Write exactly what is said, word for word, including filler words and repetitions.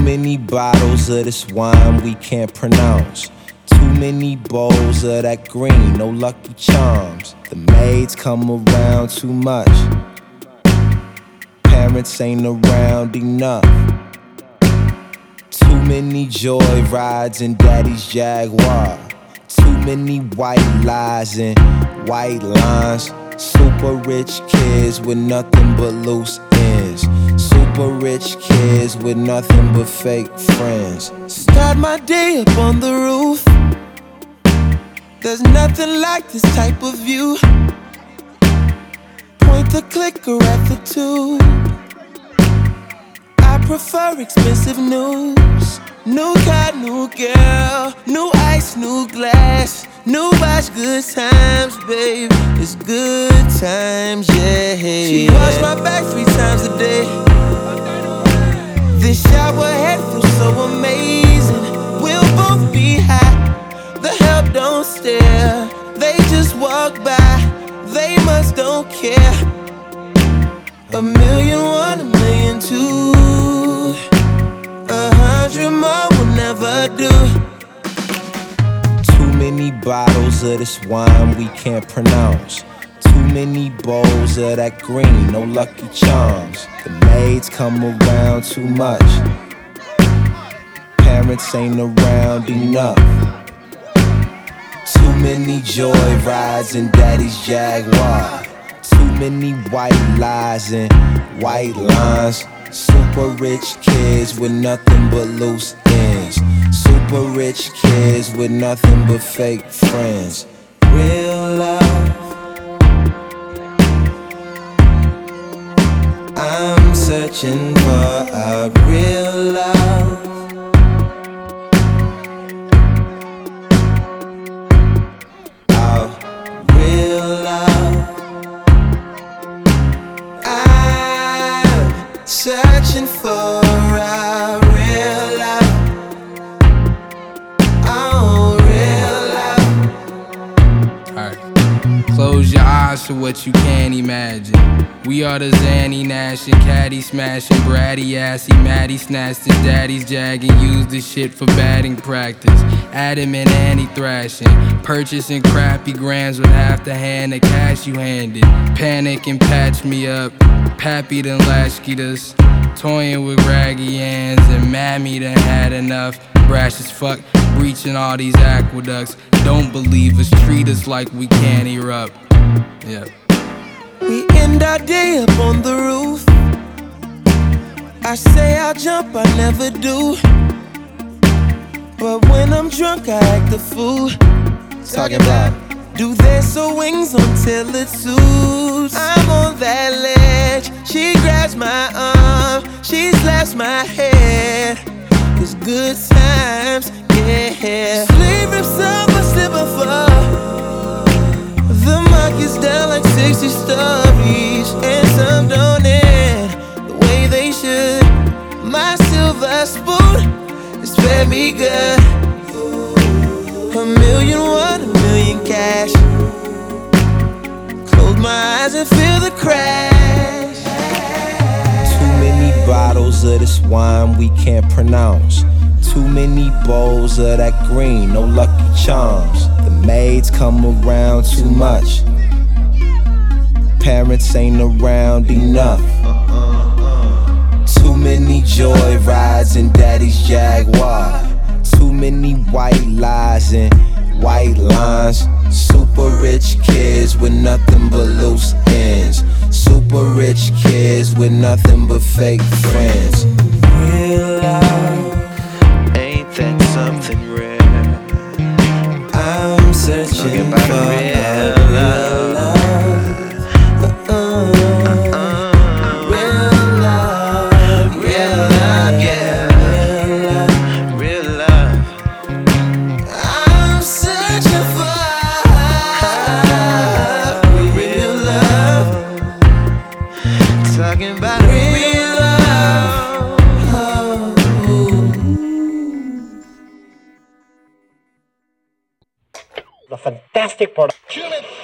many bottles of this wine we can't pronounce. Too many bowls of that green, no Lucky Charms. The maids come around too much. Parents ain't around enough. Too many joy rides in daddy's Jaguar. Too many white lies and white lines. Super rich kids with nothing but loose ends. Super rich kids with nothing but fake friends. Start my day up on the roof. There's nothing like this type of view. Point the clicker at the tube. I prefer expensive news. New car, new girl, new ice, new glass. New watch, good times, babe. It's good times, yeah. She wash my back three times a day. This shower head feels so amazing. We'll both be high. The help don't stare. They just walk by. They must don't care. A million one, a million two. A hundred more will never do. Too many bottles of this wine we can't pronounce. Too many bowls of that green, no Lucky Charms. The maids come around too much. Parents ain't around enough. Too many joy rides in daddy's Jaguar. Too many white lies and white lines. Super rich kids with nothing but loose ends. Super rich kids with nothing but fake friends. Real love, I'm searching for a real love. A real love. I'm searching for a real love. Oh, real love. Alright. Close your eyes to what you can't imagine. We are the Zanny Nash and Caddy smashing, Bratty assy, Maddie snatched his daddy's jag and used the shit for batting practice. Adam and Annie thrashing, purchasing crappy grams with half the hand of cash you handed. Panic and patch me up, Pappy done latchkeyed us. Toying with raggy hands and Mammy done had enough. Brash as fuck, breaching all these aqueducts. Don't believe us, treat us like we can't erupt. Yeah. We end our day up on the roof. I say I'll jump, I never do. But when I'm drunk, I act a fool. Talking about do they sew wings until it suits? I'm on that ledge. She grabs my arm, she slaps my head. It's good times, yeah. Sleeve rips up, I slip and fall. The market's down like sixty stories, and some don't end the way they should. My silver spoon is fed me good. A million one, a million cash. Close my eyes and feel the crash. Too many bottles of this wine we can't pronounce. Too many bowls of that green, no Lucky Charms. The maids come around too much. Parents ain't around enough. Too many joy rides in daddy's Jaguar. Too many white lies and white lines. Super rich kids with nothing but loose ends. Super rich kids with nothing but fake friends. Real love, ain't that something rare? I'm searching for a real love. The fantastic product.